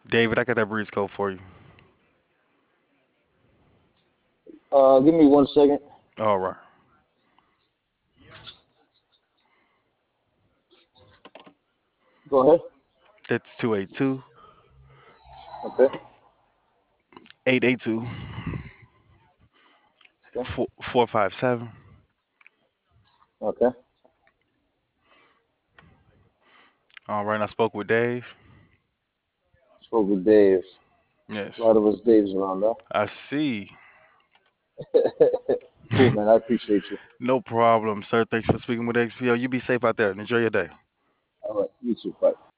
David, I got that breeze code for you. Give me 1 second. All right. Go ahead. That's 282 Okay. 882 Okay. 457. Okay. All right. I spoke with Dave. Spoke with Dave. A Yes. lot of us Daves around, though. I see. Cool, man. I appreciate you. No problem, sir. Thanks for speaking with XPO. You be safe out there and enjoy your day. All right. You too. Bye.